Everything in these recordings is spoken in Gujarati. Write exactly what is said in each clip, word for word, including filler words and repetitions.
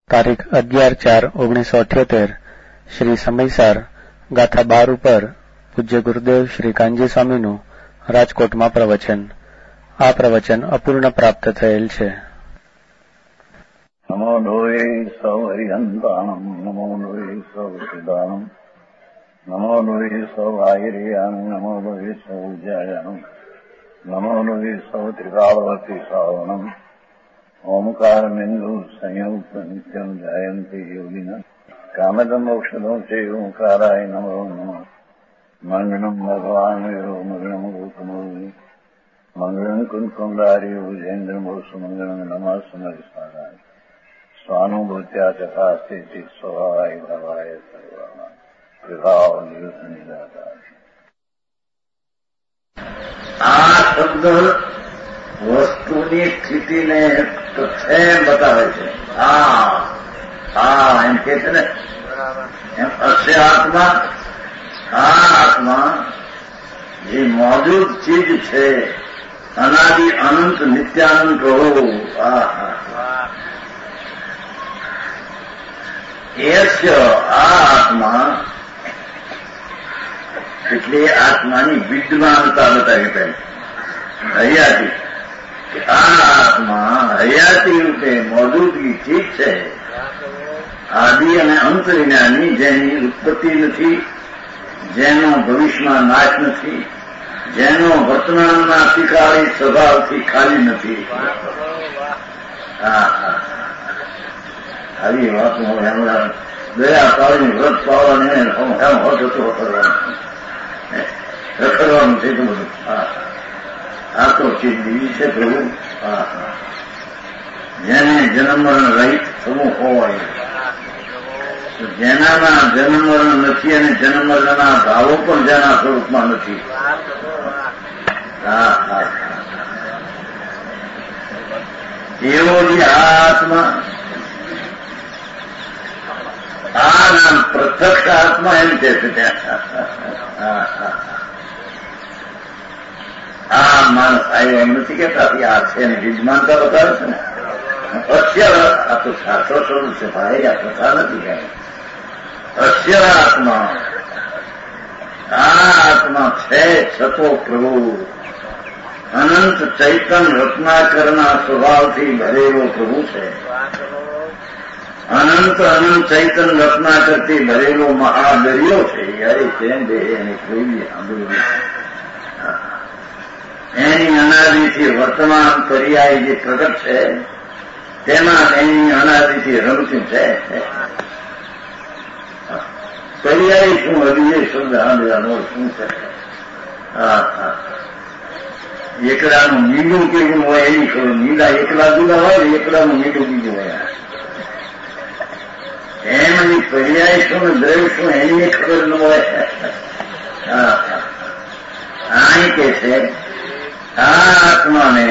તારીખ અગિયાર ચાર ઓગણીસો અઠ્યોતેર શ્રી સમયસાર ગાથા બાર ઉપર પૂજ્ય ગુરુદેવ શ્રી કાનજી સ્વામીનું રાજકોટમાં પ્રવચન. આ પ્રવચન અપૂર્ણ પ્રાપ્ત થયેલ છે. નમો લોહે સૌ હરિહંતાણમ નમો લોહે સૌ સિદાનમ નમો લોહે સૌ આયર્યાન નમો લોહે સૌ જયાનમ નમો લોહે સૌ ત્રિકાળવતી સાવનમ ઓમકાર બિંદુ સંયુક્ત નિત્યમ જયંતી યોગિના કામદમ ઔષધો છે ઓંકારાય નમો નમઃ. મંગળમ ભગવાન વીરો મંગળમ ગૌતમોહિ મંગળમ કુંકુંડારી ભુજેન્દ્ર મોસુ મંગળમ નમઃ સમરિસારાય સ્વાનુભૂત્યા તથાસ્તિ સ્વભાવાય ભવાય સર્વમાં વિભાવ નિવૃત્ત નિરાકાર. આ શબ્દ વસ્તુની સ્થિતિને એમ બતાવે છે. આ આ એમ કે છે ને એમ અસ્ય આત્મા, આ આત્મા જે મોજૂદ ચીજ છે, અનાદિ અનંત નિત્યાનંદ રહો. આ એસ્ય આ આત્મા એટલે આત્માની વિદ્યમાનતા બતાવી પહેલી હયાતી. આ આત્મા હયાતી રૂપે મોજૂદગી ચીજ છે, આદિ અને અંત વિનાની, જેની ઉત્પત્તિ નથી, જેનો ભવિષ્યમાં નાશ નથી, જેનો વર્તમાનના અતિકાળી સ્વભાવથી ખાલી નથી. આવી વાત હમણાં દયા પાડીને વ્રત પાડવાને એમ હોત હતું રખડવાનું રખડવાનું છે તો બધું. આ તો ચીજ બીજી છે પ્રભુ. જેને જન્મ મરણ રહિત સમૂહ હોય, જેનામાં જન્મ મરણ નથી અને જન્મ મરણના ભાવો પણ જેના સ્વરૂપમાં નથી. હા હા એવો જે આત્મા, આ નામ પ્રત્યક્ષ આત્મા એમ કે છે. ત્યાં આ માણસ આવ્યો એમ નથી કેતા આ છે ને વિદ્યમાનતા બતાવે છે ને. અસ્ય આ તો શાસ્ત્ર સ્વરૂપ છે ભાઈ, આ પ્રથા નથી કઈ. અસ્ય આત્મા, આ આત્મા છે છતો પ્રભુ અનંત ચૈતન રત્નાકરના સ્વભાવથી ભરેલો પ્રભુ છે. અનંત અનંત ચૈતન રત્નાકરથી ભરેલો મહાદરિયો છે. યારે તેમ બે એને કોઈ સાંભળ્યું. એની અનાદિથી વર્તમાન પર્યાય જે પ્રગટ છે તેમાં એની અનાદિથી રમતું છે. પર્યાય શું હજી એ શબ્દ સાંભળવાનો શું છે? હા હા એકડાનું મીંડું કેવું હોય એની ખબર. મીંડા એકલા જુદા હોય ને એકડાનું મીંડું બીજું હોય. એમની પર્યાય શું ને દ્રવ્ય શું એની ખબર ન હોય. હા હા અહીં કે છે આ આત્માને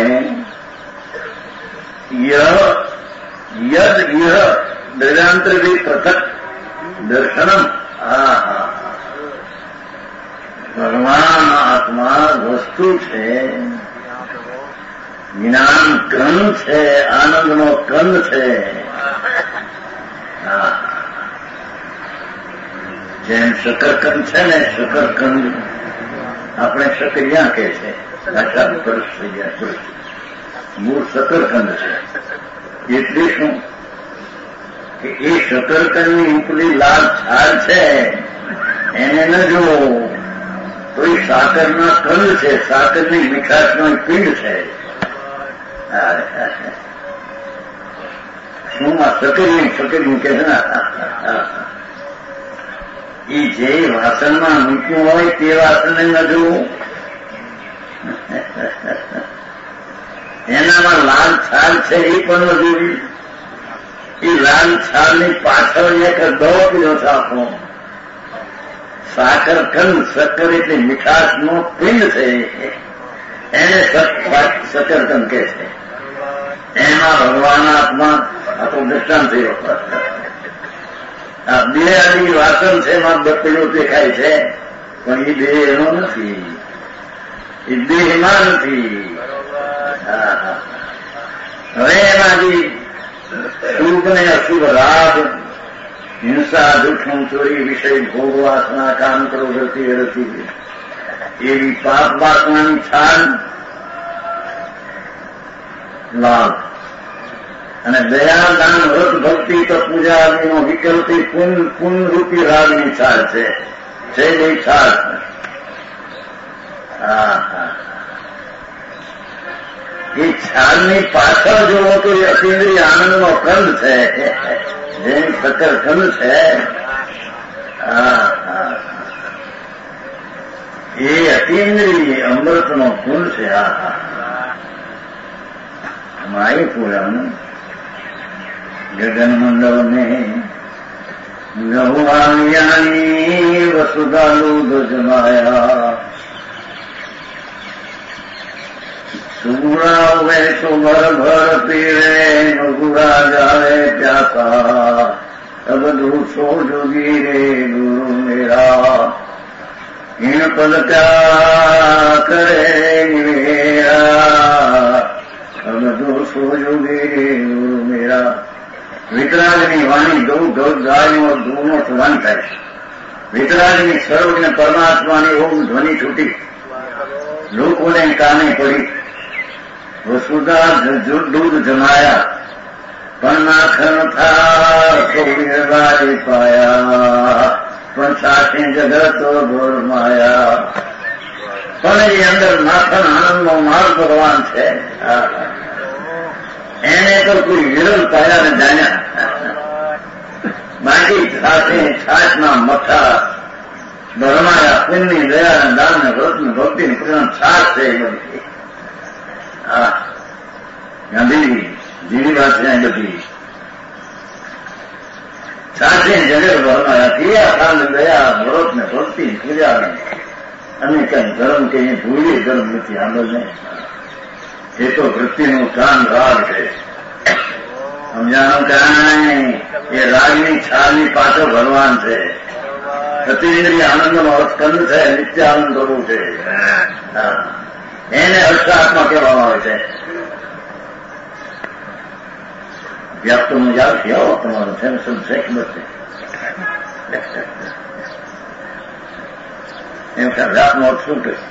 યદ યહ દર્યાંતરથી પૃથક દર્શનમ. હા હા ભગવાન આત્મા વસ્તુ છે, જ્ઞાન કંદ છે, આનંદનો કંદ છે. હા જેમ શકરકંદ છે ને, શકરકંદ આપણે શકરિયા કે છે, ભાષા પરસ થઈ ગયા પરસ. મૂળ શકરકંદ છે. એટલે શું કે એ શકરકંદની ઉપલી લાલ છાલ છે એને ન જોવો તો એ સાકરના કંદ છે, સાકરની મીઠાશનો પિંડ છે. શું આ શકર્યું શકર્યું કે છે ને એ જે વાસણમાં મૂક્યું હોય તે વાસણને ન જોવું. એનામાં લાલ છાલ છે એ પણ ન જોવી. એ લાલ છાલની પાછળ એક દો કિલો સાખો સાકર કંદ, શક્કર એટલે મીઠાશનો પિંડ છે, એને શકરકંદ કે છે. એમાં ભગવાન આત્મા આ તો દ્રષ્ટાંત થયો. આ બે આદિ વાસણ છે એમાં બત્તેલો દેખાય છે પણ એ દેહ એનો નથી, એ દેહમાં નથી. હવે એમાંથી શું યુગને અશુભ રાગ, હિંસા, દુઃખમ, ચોરી, વિષય, ભોગ, વાસના, કામ, ક્રોધ, રતિ, રતિ એવી પાપ વાસનાની છાલ લાભ અને દયા, દાન, વ્રત, ભક્તિ, તપ, પૂજા આદિનો વિકલ્પી પુન પુનરૂપી રાગની છાલ છે. છે એ છાલ. હા હા એ છાલની પાછળ જોવો તો એ અતિન્દ્રિય આનંદનો કંદ છે, જેમ સકર કંદ છે. હા હા એ અતિન્દ્રિય અમૃતનો કુંડ છે. હા હા માય પુરાણ ગગન મંડળ ને નવાણિયાની વસુધાલુદ જમાયા સુગુણા વે તો ભર ભર પીરે નગુરા જાવે પ્યાસા તબ દૂસો જોગી રે ગુરુ મેરા इन पद क्या करे मेरा अब दोषो जोगे गुरु मेरा. વિતરાગની વાણી ગૌ ગૌ ગાયનો દૂનો સ્વન થાય. વિતરાગની સર્વજ્ઞ પરમાત્માની ઓમ ધ્વનિ છૂટી લોકોને કાને પડી. વસુધા દૂધ જમાયા પણ નાખન થા સૌરી પાયા પણ સાચી જગત ગોર માયા. પણ એ અંદર નાથન આનંદનો માર્ગ ભગવાન છે. એને તો કોઈ વિરલ પાયા ને જાણ્યા. બાકી સાથે છાછના મઠા ભરમાયા પુણ્ય દયા દાન ને વ્રત ને ભક્તિ ને પ્રેમ છાછ છે એ બધી. હા ગાંધીજી જીની વાત છે બધી સાથે જગત ભરમાયા ક્રિયા કાંડ દયા વ્રત ને ભક્તિ પૂજા અને કઈ ધર્મ કે ભૂલી ધર્મ નથી. આંદોલન એ તો વૃત્તિનું કાન રાગ છે. સમજાણું કાંઈ એ રાગની છાલની પાછળ ભગવાન છે. અતિન્દ્રિય આનંદનો અર્થકંદ છે. નિત્ય આનંદ કરવું છે. એને હર્ષાત્મા કહેવામાં આવે છે. વ્યાપ્તમાં યાદ થયો તમારો છે ને સબ શેખ બચે એમ કે વ્યાપનો અર્થ શું કહે?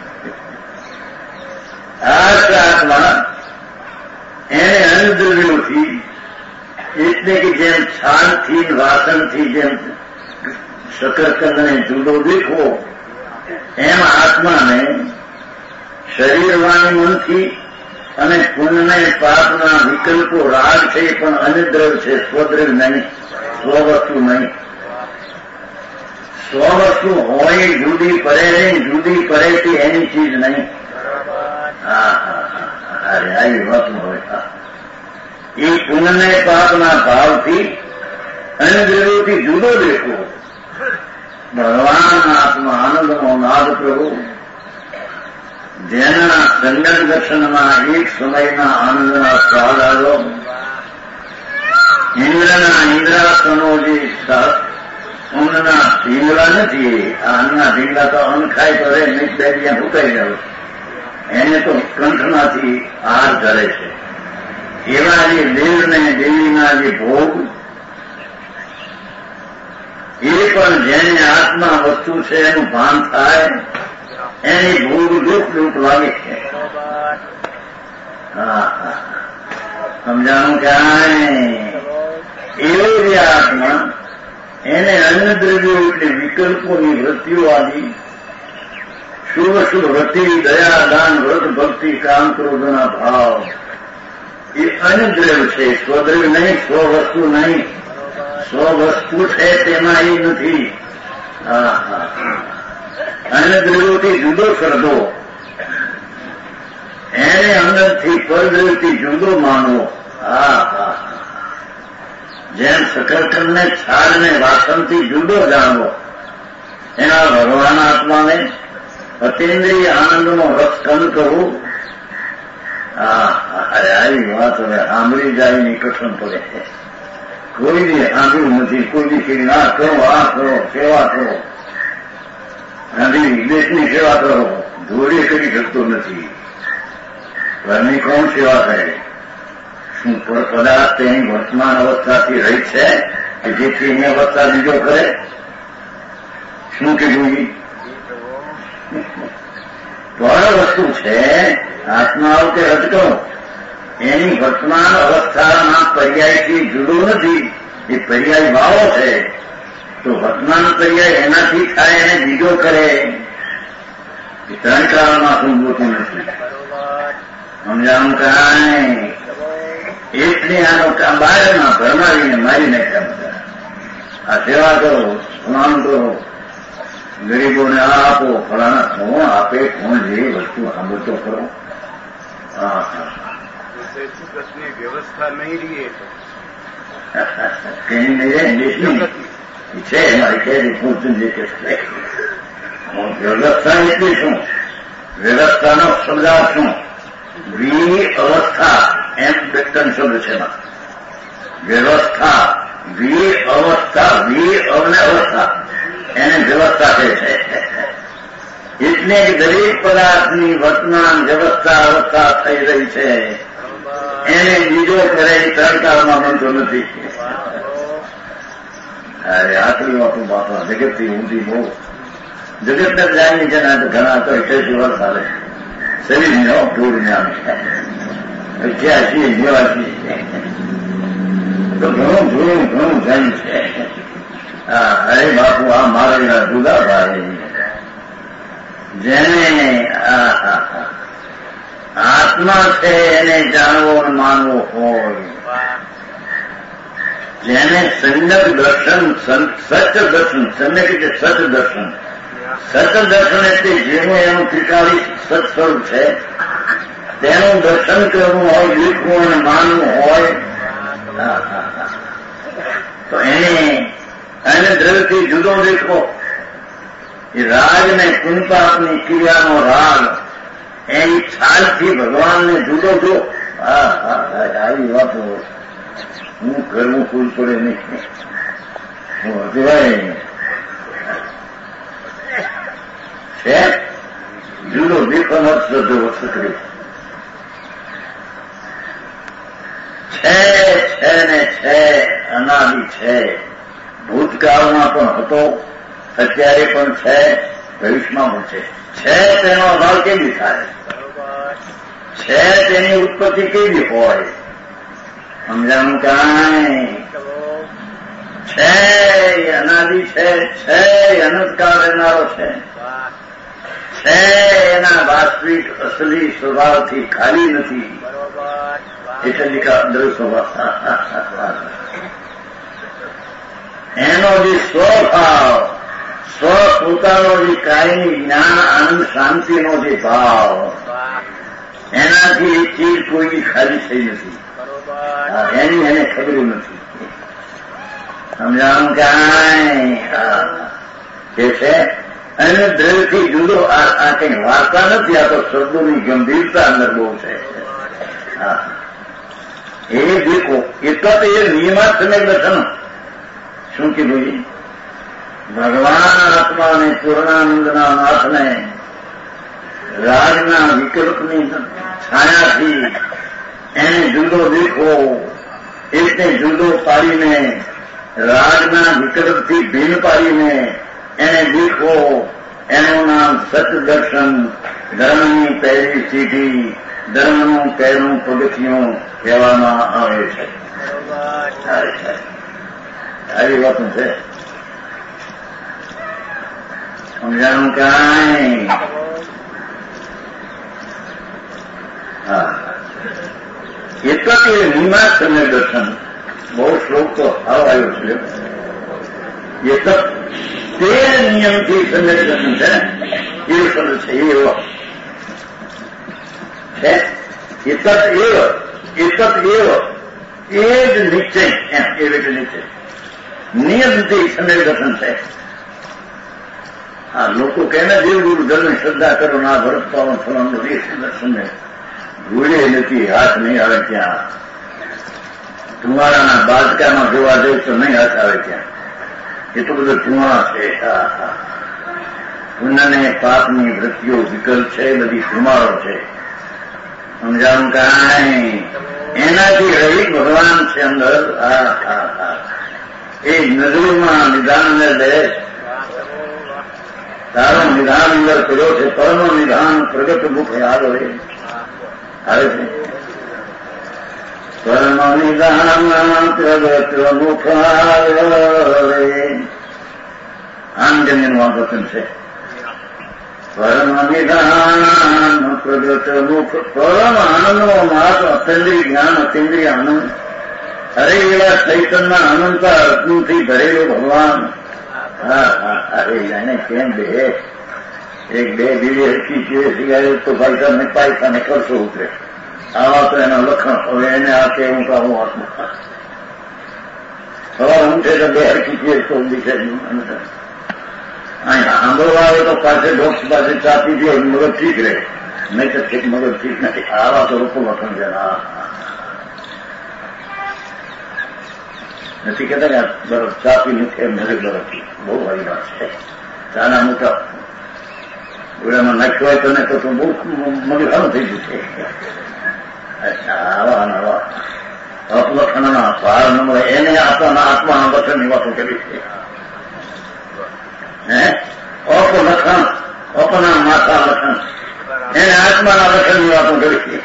આત્મા એને અનુદ્રવ્યોથી એટલે કે જેમ છાલથી વાસણથી જેમ શકરકંદને જુદો દેખવો એમ આત્માને શરીર વાણી મનથી અને પુણ્ય પાપના વિકલ્પો રાગ છે પણ અનિદ્રવ છે. સ્વદ્રવ નહીં, સ્વવસ્તુ નહીં. સ્વવસ્તુ હોય જુદી પડે નહીં, જુદી પડે તે એની ચીજ નહીં. હા હા અરે આવી વાત હોય. એ પુણ્ય પાપના ભાવથી અનિદ્રવથી જુદો દેખો. ભગવાન આત્મા આનંદનો નાદ પ્રભુ જેના સંગત દર્શનમાં એક સમયના આનંદના સ્વાદ આવ્યો. ઇન્દ્રના ઇન્દ્રાસનો જે અન્નના ઢીંગલા નથી, આ અન્નના ઢીંગલા તો અન્ન ખાય કરે નીચ બેરિયા ઉકાઈ જાય. એને તો કંઠમાંથી આહાર ધરે છે. એવા જે દેવ ને દેવીના જે ભોગ એ પણ જેને આત્મા વસ્તુ છે એનું ભાન થાય એની ભોગ દુઃખ દુઃખ લાગે છે. હા હા સમજાણું ક્યાંય એવો જે આત્મા એને અન્ય દ્રવ્યો એટલે વિકલ્પોની વૃત્તિઓ આવી શુભ શુભ વૃત્તિ દયા દાન વ્રત ભક્તિ કામ ક્રોધના ભાવ એ અન્યદ્રવ્ય છે. સ્વદ્રવ્ય નહીં, સ્વવસ્તુ નહીં. સ્વવસ્તુ છે તેમાં એ નથી. હા હા અન્યદ્રવ્યોથી જુદો શ્રદ્ધો એને અંદરથી પરદ્રવ્યથી જુદો માનવો. હા હા જેમ શકરકંદને છાલને વાસણથી જુદો જાણવો એના ભગવાન આત્માને અતિન્દ્રિય આનંદનો રસકંદ કરવું. હા અરે આવી વાત હવે સાંભળી જાય ની કઠણ પડે. કોઈને સાંભળ્યું નથી. કોઈની કે ના કરો, આ કરો, સેવા કરો, ગાંધી દેશની સેવા કરો. જોડે કરી શકતો નથી. ઘરની કોણ સેવા કરે? શું પદાર્થ તેની વર્તમાન અવસ્થાથી રહી છે કે જેથી એની અવસ્થા બીજો કરે? શું કીધું? પણ વસ્તુ છે આત્માઓ કે રટકો એની વર્તમાન અવસ્થાના પર્યાયથી જુદો નથી. એ પર્યાય ભાવો છે. તો વર્તમાન પર્યાય એનાથી થાય એને બીજો કરે. એ ત્રણ કાળમાં શું જોતું નથી. સમજાવું કાંઈ એટલે આનો બહારના ભરમાવીને મારી નાખ્યા બધા. આ સેવા કરો, સ્નાન કરો, ગરીબોને આ આપો, ફલાણા કોણ આપે, કોણ જે વસ્તુ સાંભળતો કરો. હા હા વ્યવસ્થા નહીં રહીએ કઈ નહીં રહે દેશની છે મારી છે પૂછતું જે કે વ્યવસ્થા એટલે શું? વ્યવસ્થાનો શબ્દાર્થ શું? વી અવસ્થા એમ ત્રણ શબ્દ છે એમાં. વ્યવસ્થા વી અવસ્થા વી અવને અવસ્થા એને વ્યવસ્થા કહે છે. એટલે દરેક પદાર્થની વર્તમાન વ્યવસ્થા અવસ્થા થઈ રહી છે એને બીજો કરે એ ત્રણ કાળમાં બનતો નથી. અરે આટલી વાતું બાપા જગતથી ઊંધી બહુ જગતને જાણી છે ને ઘણા તો અઠ્યાસી વર્ષ હાલે શરીરને ટૂર જ્ઞાન અઠ્યાસી નેવાસી તો ઘણું ઘણું ઘણું જાણ છે. હા અરે બાપુ આ મારા જુદા ભાઈ જેને આત્મા છે એને જાણવો અને માનવો હોય, જેને સંયક દર્શન સચ દર્શન સમ્યક એટલે સચ દર્શન સચ દર્શન એટલે જેનું એનું ત્રિકાળી સત સ્વરૂપ છે તેનું દર્શન કરવું હોય, દેખવું અને માનવું હોય તો એને એને દ્રવ્યથી જુદો દેખો. એ રાગ ને પુણ્યપાપની ક્રિયાનો રાગ એની છાલથી ભગવાનને જુદો જો. હા હા આવી વાતો હું કરવું કોઈ પડે નહીં. હું અજવાય છે જુદો દેખવાનો શ્રદ્ધો વસ્તુ કરી છે છે ને છે અનાદિ છે. ભૂતકાળમાં પણ હતો, અત્યારે પણ છે, ભવિષ્યમાં પણ છે. છે તેનો અભાવ કેવી થાય? છે તેની ઉત્પત્તિ કેવી હોય? સમજાણું કાંઈ? છે અનાદિ છે, છે અનંતકાળ રહેનારો છે, છે એના વાસ્તવિક અસલી સ્વભાવથી ખાલી નથી. એટલે દ્રવ્ય સ્વભાવ એનો જે સ્વભાવ સ્વ પોતાનો જે કાયમી જ્ઞાન આનંદ શાંતિનો જે ભાવ એનાથી એ ચીજ કોઈ ખાલી થઈ નથી. એની એને ખબર નથી. સમજાણું કાંઈ કે છે અને દ્રવ્યથી જુદો આ કઈ વાર્તા નથી. આ તો શબ્દોની ગંભીરતા અંદર બહુ છે. એ દેખો એટલા તો એ નિયમાત્મક દર્શન શું કીધું? ભગવાન આત્મા અને પૂર્ણાનંદના નાથને રાજના વિકલ્પની છાયાથી એને જુદો દેખો. એટલે જુદો પાડીને રાજના વિકલ્પથી ભિન્ન પાડીને એને દેખો. એનું નામ સતદર્શન, ધર્મની પહેલી સીધી, ધર્મનું પહેલું પગથિયું કહેવામાં આવે છે. આવી વાત છે. સમજાણું કાંઈ? હા એટલા કે નિમાસ સમય દર્શન બહુ શ્લોક તો હાવ આવ્યો છે. એ તો તે નિયમથી સમય દર્શન છે ને એવો શબ્દ છે. એવો છે એતત એવ એતત એવ એ જ નિશ્ચય એમ એ રીતે નિશ્ચય નિયમથી સમય દર્શન છે. હા લોકો કહે ને દેવ ગુરુ ધર્મ શ્રદ્ધા કરો ના ભરત પાવન ફલાનું એ દર્શન ને ભૂલે નથી. હાથ નહીં આવે ત્યાં. ધુમાડાના બાજકામાં જોવા જાય તો નહીં હાથ આવે ત્યાં. એટલું બધું ધુમાડા છે. હા હા પુણ્ય ને પાપની વૃત્તિઓ વિકલ્પ છે, બધી ધુમાડો છે. સમજાવું કાંઈ એનાથી રહિત ભગવાન છે અંદર. હા હા હા એ નજરમાં નિધાન લે તારો નિધાન અંદર કર્યો છે. પરમ નિધાન પ્રગટ મુખ આવે આવે છે. પરમ નિધાન પ્રગટ મુખ આવે આંજન્યનું આ વચન છે. પરમ નિધાન પ્રગટ મુખ પરમ આનંદનો માર્ગ અતેન્દ્રિય જ્ઞાન અતેન્દ્રિય આનંદ. અરે એવા ચૈતનના અનંતા રત્નથી ભરેલું ભગવાન. હા હા અરે એને કેમ બે એક બે બીજી હરકી છે સિગારેટ તો ભાઈ ને પાયસા ને કરશો ઉતરે. આવા તો એના લખણ. હવે એને આ કે હું કહું આત્મા સવાર ઊંઠે તો બે હરકી છે તો દિશે અહીંયા આંબળવા આવે તો પાસે ડોક્ટર પાસે ચા પીધી હોય મગજ ઠીક રહે. નહીં તો ઠીક મગજ ઠીક નથી. આવા તો લોકો લખણ છે. હા નથી કહેતા કે બરફ ચા પી નથી મગજ બરફ બહુ સારી વાત છે. ચાના મોટા ગોળામાં નાખ્યો હોય તને તો બહુ મગજ સારું થઈ ગયું છે. અચ્છા આવા નવા અપલખણના પાર નંબર એને આપવાના આત્માના લખણની વાતો કરી છે. હે અપલખણ અપના માથા લખણ એને આત્માના લખણની વાતો કરી છે.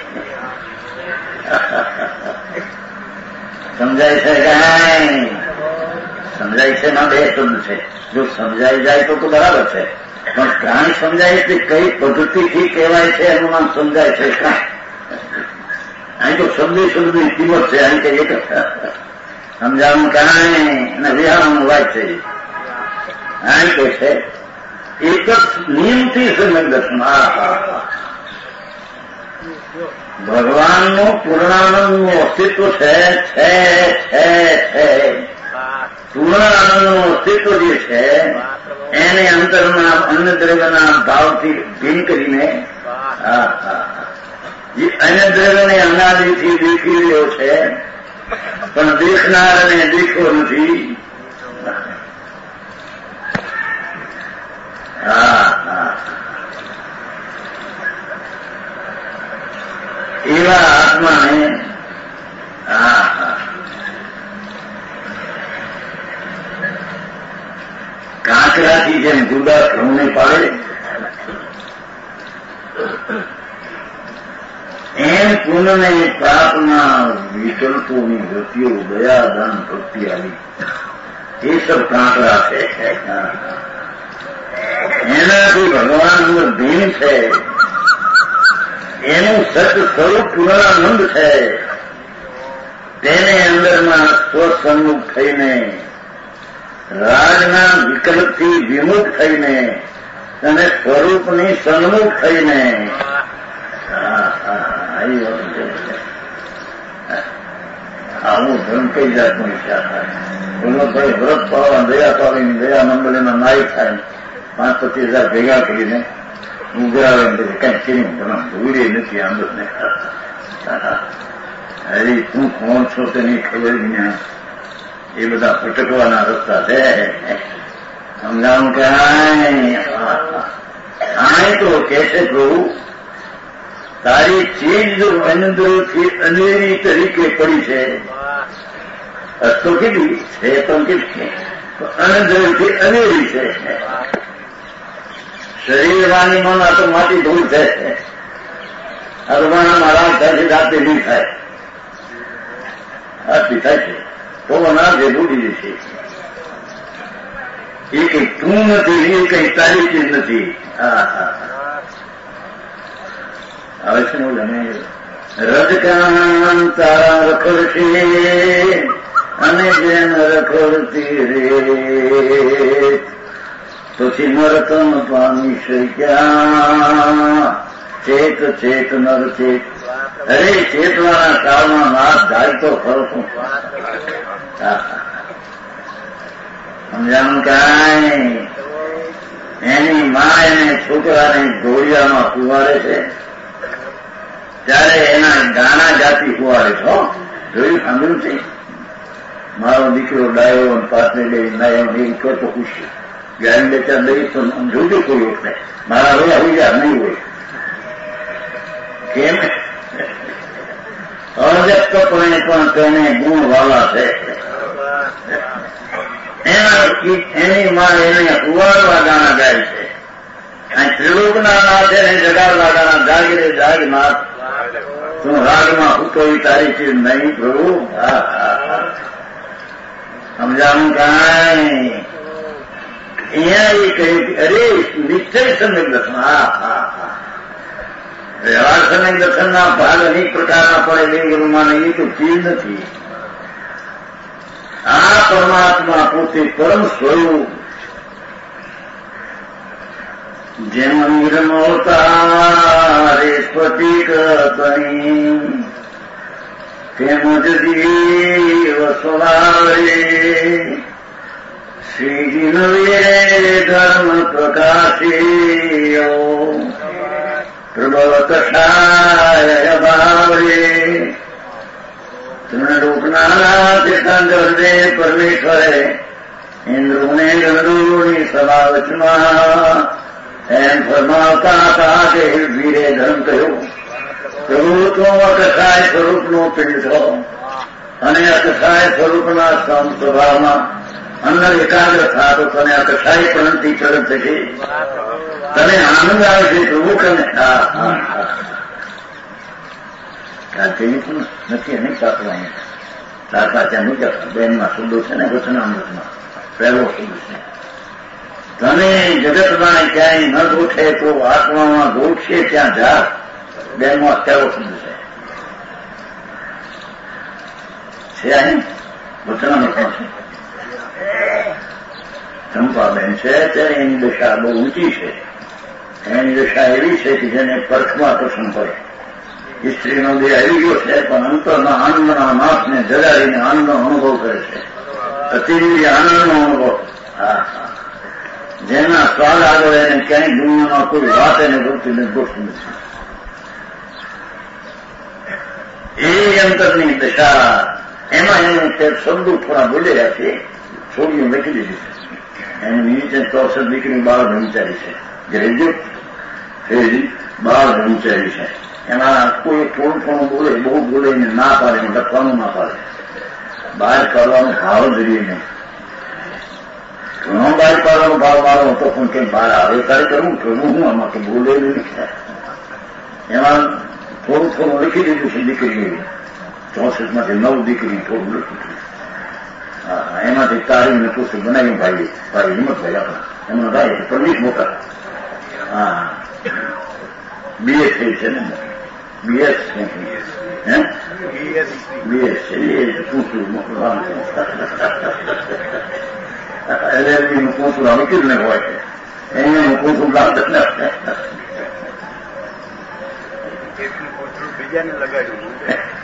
સમજાય છે કાંઈ? સમજાય છે ના બે શબ્દ છે. જો સમજાઈ જાય તો તો બરાબર છે. પણ કાંઈ સમજાય છે કઈ પદ્ધતિથી કહેવાય છે એનું નામ સમજાય છે કાંઈ. અહીં તો શબ્દ શબ્દની કિંમત છે. અહીં કઈ એક સમજાવવાનું કાંઈ અને વિહારનું વાત છે. અહીં તો છે એક જ નિયમથી સમ્યક દર્શન. હા હા હા ભગવાનનું પૂર્ણાનંદનું અસ્તિત્વ છે છે છે છે પૂર્ણાનંદનું અસ્તિત્વ જે છે એને અંતરના અન્ય દ્રવ્યના ભાવથી ભીન કરીને હા હા જે અન્ય દ્રવ્યને અનાદિથી દેખી રહ્યો છે પણ દેખનારને દેખવો નથી. હા હા એવા આત્માને હા હા કાંકરાથી જેમ જુદા ઘઉંને પાડે એમ પુનઃને પાપના વિકલ્પોની ગતિઓ દયા દાન ભક્તિ આવી એ સબ કાંકરા છે. એનાથી ભગવાન અંદર ભીન છે. એનું સત સ્વરૂપ પૂર્ણાનંદ છે. તેને અંદરમાં સ્વસન્મુખ થઈને રાજના વિકલ્પથી વિમુખ થઈને અને સ્વરૂપની સન્મુખ થઈને આવું ધર્મ કઈ જાતનો ઈચ્છા થાય. બોલો ભાઈ વ્રત પાડવા દયા પાડીને દયા મંડળીના નાયક થાય પાંચ પચીસ હજાર ભેગા કરીને ઉઘરાવે પછી કઈ કેમ તમે ભૂલી નથી આંદોલને. હરી તું કોણ છો તેની ખબર જ્ઞાન એ બધા ભટકવાના રસ્તા છે. સમજાવું કે આય તો કે છે પ્રભુ તારી ચીજ જો અંદરથી અનેરી તરીકે પડી છે તો કેટલી છે તો કેટલી અંદરથી અનેરી છે. શરીર વાની મન આ તો માટી ધૂળ છે. અરવાના મારા ત્યાંથી રાતે નહીં થાય આથી થાય છે તો ના જે ડૂબી જશે. એ કઈ તું નથી એ કઈ તારી ચીજ નથી. હા હા આવે છે ને બોલે રજકાન તારા રખડશે અને જેન રખડતી રે પછી નરતન પામી શક્યા ચેત ચેત નર ચેત. અરે ચેતવાના કાળમાં નાથ જાય તો ખરો શું સમજાણું કાંઈ. એની મા એને છોકરાને ઘોડિયામાં કુવાડે છે ત્યારે એના ગાણા ગાતી કુવાડે છો જોયું સાંભળ્યું છે. મારો દીકરો ડાયો પાછને લઈ નાયો એવું કહો તો ખુશ ગાયન બે ચાર લઈ તો જોજો કોઈ વખતે મારા રોયા હોય નહીં હોય કેમ અવ્યક્તપણે પણ તેને ગુણ વાળા છે. એના એની માં એને ઉવાળવા ગાણા ગાય છે. અહીં ત્રિલોકના નાથ એને જગાડવા ગાણા જાગીરે જાગનાથ તું રાગમાં ઉતોવી તારી ચીજ નહીં પ્રભુ. સમજાવું કાંઈ અહીંયા એ કહ્યું કે અરે નિશ્ચય સમ્યક દર્શન. હા હા હા વ્યવહાર સમ્યક દર્શનના ભાગ અનેક પ્રકારના પડે દેવ ગુરુમાં એ તો ચીજ નથી. આ પરમાત્મા પોતે પરમ સ્વરૂપ જેમ નિર્મળતા રે સ્ફટિક તણી તેમજ જીવ સ્વભાવે શ્રીજીનવે ધર્મ પ્રકાશીયો પ્રબળ કષાય ભાવે તૃણરૂપના તીર્થંકરે પરમેશ્વરે ઇન્દ્રોને ગણોની સભા વચમાં એમ ફરમાવતા હતા કે વીરે ધર્મ કહ્યું પ્રભુ તો અકસાય સ્વરૂપનો પિંડ છો અને અકસાય સ્વરૂપના સ્વભાવમાં અન્ન એકાગ્ર થા તો તને અકસાય પણથી ચડત થશે. તને આનંદ આવે છે પ્રભુ કને તેની પણ નથી અને સાચવાની સાચા ત્યાં મુજબ બેનમાં શબ્દો છે ને વચનામૃતમાં પહેલો શબ્દ છે. તને જગતમાં ક્યાંય ન ગોઠે તો આત્મામાં ગોઠશે ત્યાં જા. બેનમાં પહેલો શબ્દ છે છે અહીં વચનામૃતમાં છે. ચંપાબેન છે ત્યારે એની દશા બહુ ઊંચી છે. એની દશા એવી છે કે જેને પરખમાં આકર્ષણ પડે. સ્ત્રીનો દેહ આવી ગયો છે પણ અંતરના આનંદના નાથને જગાડીને આનંદનો અનુભવ કરે છે. અતિવી આનંદનો અનુભવ. હા હા જેના સ્વાદ આગળ એને ક્યાંય દુનિયામાં કોઈ વાત એને ગોતી નથી ગોઠવી નથી. એ અંતરની દશા એમાં એને શબ્દો થોડા બોલેલા છે. છોડીઓ લખી દીધી છે. એની નીચે ચોસઠ દીકરી બાળ બ્રહ્મચારી છે. ગ્રેજ્યુએટ થયેલી બાળ બ્રહ્મચારી છે. એમાં કોઈ થોડું થોડું બોલે બહુ બોલે ને ના પાડે લખવાનું ના પાડે. બહાર કાઢવાનો ભાવ જ રહીએ નહીં. ઘણો બહાર કાઢવાનો ભાવ મારો હતો પણ કંઈ બહાર આવે તારે કરવું કરવું હું આમાં તો બોલે નહીં. એમાં થોડું થોડું લખી દીધું છે દીકરી. ચોસઠ માંથી નવ દીકરી થોડું લખી દીધું. હા એમાંથી તારીને પુસ્તક બનાવ્યું ભાઈ ભાઈ હિંમતભાઈ આપણા એમનો ભાઈ પરવીશ મોટા. હા બીએસ થઈ છે ને બીએસ હે બીએસ છે એ પૂછવું મોકલવાનું એલએલબીનું પૂછવું હવે કેટલું ને હોય છે એનું પૂછવું લાભ બીજાને લગાડ્યું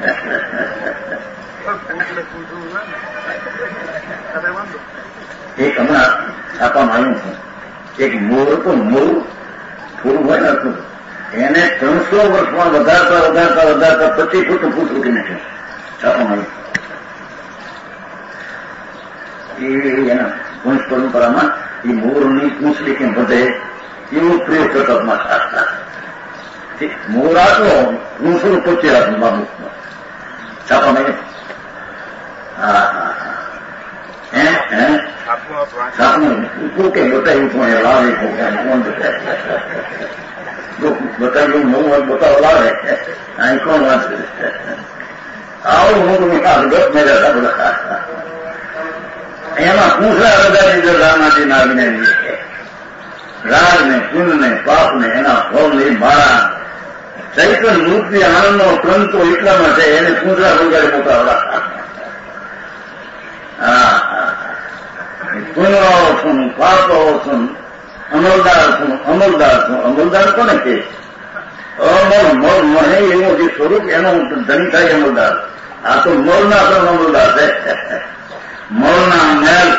એક હમણાં છાપામાં આવ્યું છું. એક મોર તો મોર થોડું હોય ને હતું એને ત્રણસો વર્ષમાં વધારતા વધારતા વધારતા પચીસ ફૂટ ફૂટ રૂકી નાખ્યું. છાપામાં આવ્યું એ એના વંશ પરંપરામાં એ મોરની પૂંછડી કેમ વધે એવો પ્રયોગ કરતા મોર આટલો પૂંછડું પચી રાખું બાબુ છાપામાં. હા હા હે હે છાપનું કે બતાવ્યું પણ એ લાવે કોણ બતાવ્યું નવું હોય બતાવો લાવે અહીં કોણ વાંચે આવું મોટું ગત મેળા બધા એમાં પૂછડા રજાની જો રામાજી નાવીને રાગને પુણ્યને પાપને એના ફળને મારા ચૈતન મૂર્તિ આનંદનો ક્રંતો એટલામાં છે એને પૂછડા વગાડી મોટા હા પુણ્યો છું પાપો છું અમલદાર છું અમલદાર છું અમલદાર કોને કે અમલ મલ મને એવું જે સ્વરૂપ એનો ધણી થાય અમલદાર. આ તો મલના પણ અમલદાર છે. મલના મેલ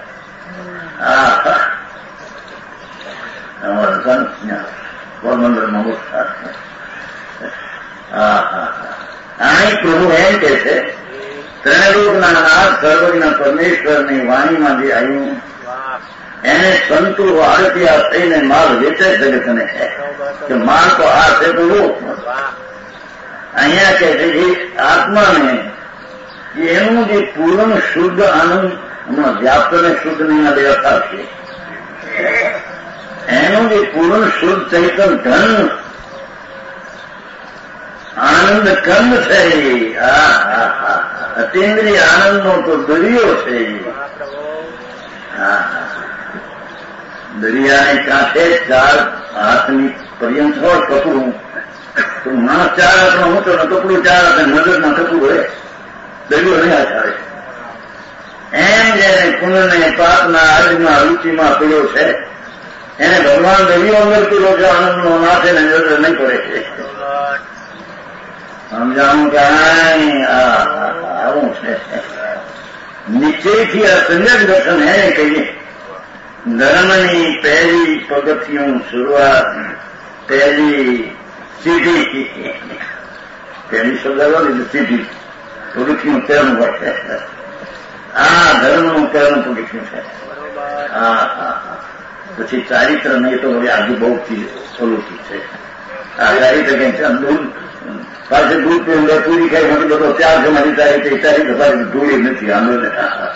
પોરબંદરમાં મોટા હા હા અહીં પ્રભુ એમ કે છે ત્રણરૂપના નાથ સર્વજ્ઞ પરમેશ્વરની વાણીમાં જે આવ્યું એને સંતો આરતીયા થઈને માલ વેચે જગતને છે કે માલ તો આ છે તો અહીંયા કહે છે કે આત્માને એનું જે પૂર્ણ શુદ્ધ આનંદ હમણાં વ્યાપ્ત ને શુદ્ધ ની દેવતા છે, એનું જે પૂર્ણ શુદ્ધ ચૈતન ધન આનંદ કંદ છે, અતિન્દ્રિય આનંદનો તો દરિયો છે. દરિયાને કાંઠે ચાર હાથની પર્યંત હોય કપડું, તો માણસ ચાર હાથમાં મોટો ને કપડું ચાર હાથે નજરમાં કપડું હોય, દરિયો નહીં આચારે. એમ જેને પુણ્યને પાપના આજમાં રૂચિમાં પડ્યો છે એને ભગવાન દરિયો અંદર પીલો છે, આનંદનો માથે ને નજર નહીં પડે છે. સમજાણું કે આવું છે. નિશ્ચયથી આ સંજ્ઞક દર્શન એને કહીએ. ધર્મની પહેલી પગથિયું શરૂઆત, પહેલી સીધી, પહેલી શબ્દ લીધું સીધી પગથિયું પહેલું હોય. આ ધર્મનું પહેલું પગથિયું છે. હા હા હા પછી ચારિત્ર નહીં તો હવે આજુ બહુ ઓલું છે. આ ચારિત્ર કઈ છે દૂધ પાસે દૂધ પીવું પૂરી ખાઈ મને બધો ત્યાર છે મારી તારીખ ચારિત્ર પાસે ધૂળી નથી. આંદોલન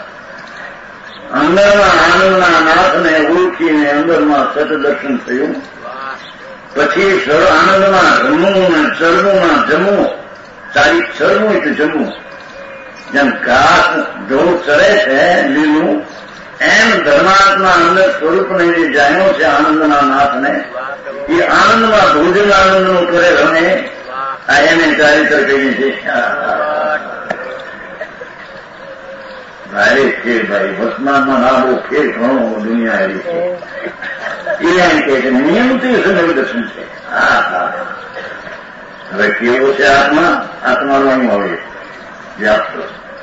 અંદરમાં આનંદના નાથને ઓળખીને અંદરમાં સતદર્શન થયું. પછી આનંદમાં રમવું ને ચરવું જમવું, ચારી ચરવું એટલે જમવું. જેમ ઘાસ ઢોળ ચરે છે લીલું, એમ ધર્માત્મા અંદર સ્વરૂપને જે જાણ્યો છે આનંદના નાથને, એ આનંદમાં ભોજન આનંદનું કરે રમે. આ એને ચારિત્ર કહીએ છે. ભારે ફેર ભાઈ વર્તમાનમાં ના બહુ ફેર ઘણો દુનિયા એવી છે. એ એમ કહે છે નિયમથી સમય દર્શન છે. હા હા હવે કેવો છે આત્મા? આત્માનો અહીં આવે વ્યાપ્ત,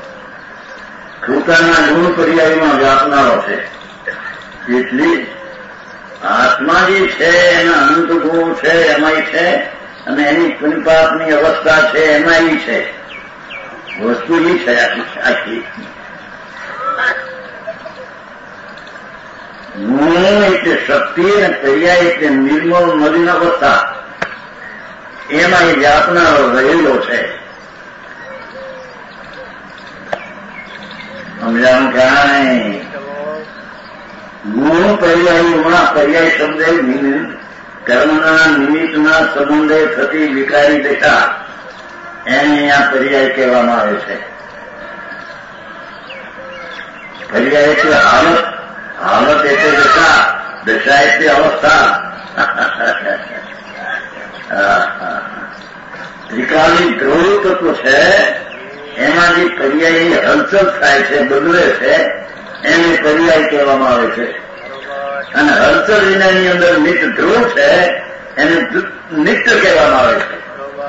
કૃતાના ગુણ પર્યાયમાં વ્યાપનારો છે. એટલી આત્મા જે છે એના અનંત ગુણો છે એમાંય છે, અને એની પુનિપાપની અવસ્થા છે એમાં એ છે. વસ્તુ એ છે આખી. ગુણ એટલે શક્તિ અને પર્યાય એટલે નિર્મળ મલિન અવસ્થા, એમાં એ વ્યાપનારો રહેલો છે. સમજાણું ક્યાંય ગુણ પર્યાયમાં પર્યાય શબ્દ કર્મના નિમિત્તના સંબંધે થતી વિકારી દશા એને અહીંયા પર્યાય કહેવામાં આવે છે. પર્યાય એટલે હાલત, હાલત એટલે દશા, દશા એટલે અવસ્થા. ત્રિકાલી ધ્રુવ તત્વ છે એમાં જે પર્યાયની હલચલ થાય છે, બદલે છે, એને પર્યાય કહેવામાં આવે છે. અને હલચલ વિનાની અંદર નિત્ય ધ્રુવ છે એને નિત્ય કહેવામાં આવે છે.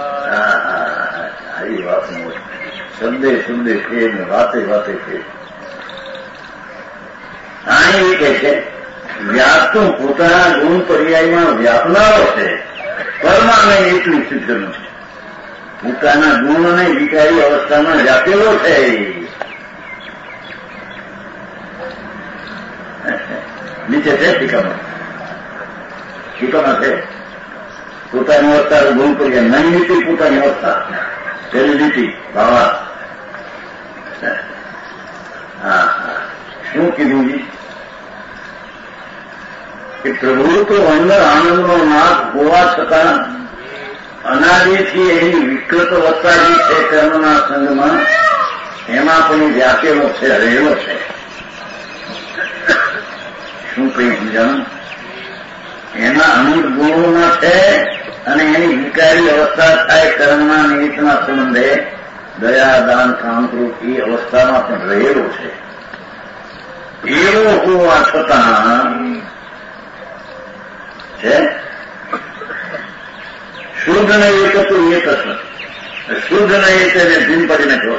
આવી વાત શબ્દે શબ્દે ફેર ને વાતે વાતે ફેર. આ એ કહે છે વ્યાપતું પોતાના ગુણ પર્યાયમાં વ્યાપનારો છે, પરમાને એટલું સિદ્ધનું છે. પોતાના ગુણ અને વિકારી અવસ્થામાં વ્યાપેલો છે. નીચે છે ટીકામાં, ટીકામાં છે પોતાની અવસ્થા ગુણ પર્યાય નહીં નીતિ પોતાની અવસ્થા પેલી નીતિ ભાવા. હા હા શું કીધું જી કે પ્રભુ તો અંદર આનંદનો નાથ હોવા છતાં અનાદિથી એની વિકૃત અવસ્થા જે છે કર્મના સંઘમાં એમાં પણ વ્યાપેલો છે, રહેલો છે. શું કઈ સમજાણું? એના અનંત ગુણોમાં છે અને એની વિકારી અવસ્થા થાય કર્મના નિમિત્તના સંબંધે દયા દાન કામરૂપ એ અવસ્થામાં પણ રહેલો છે. એવો હોવા છતાં છે શુદ્ધ ને એક હતું એક હશે, શુદ્ધ ને એક એને ભીમ પડીને કહો.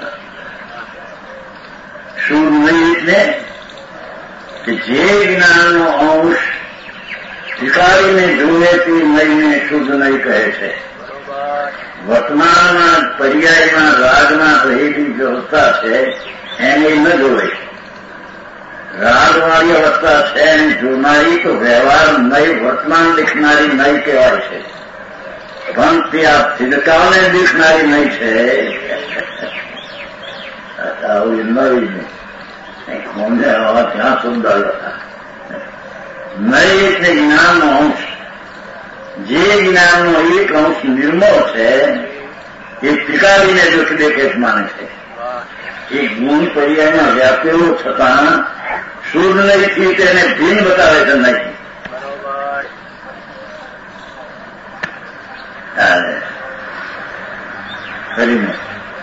શુદ્ધ નહીં એટલે કે જે જ્ઞાનનો અંશ સ્વીકારીને જુએ તે નહીને શુદ્ધ નહીં કહે છે. વર્તમાનમાં પર્યાયમાં રાગમાં રહેલી વ્યવસ્થા છે એને ન જોવે. રાગવાળી અવસ્થા છે એને જોનારી તો વ્યવહાર નહીં વર્તમાન દેખનારી નહીં કહેવાય છે. પણ તે આ સિડકાઓને દીખનારી નહીં છે. આવું નવી નહીં કોને આવા ત્યાં શબ્દ હતા. નહીં એટલે જ્ઞાનનો અંશ. જે જ્ઞાનનો એક અંશ નિર્મળ છે એ ટીકાવીને દુઃખ દેખેત માને છે. એ ગુણ પર્યાયમાં વ્યાપેલો છતાં શુદ્ધ નહીંથી તેને ભીન બતાવે છે નહીં. કરીને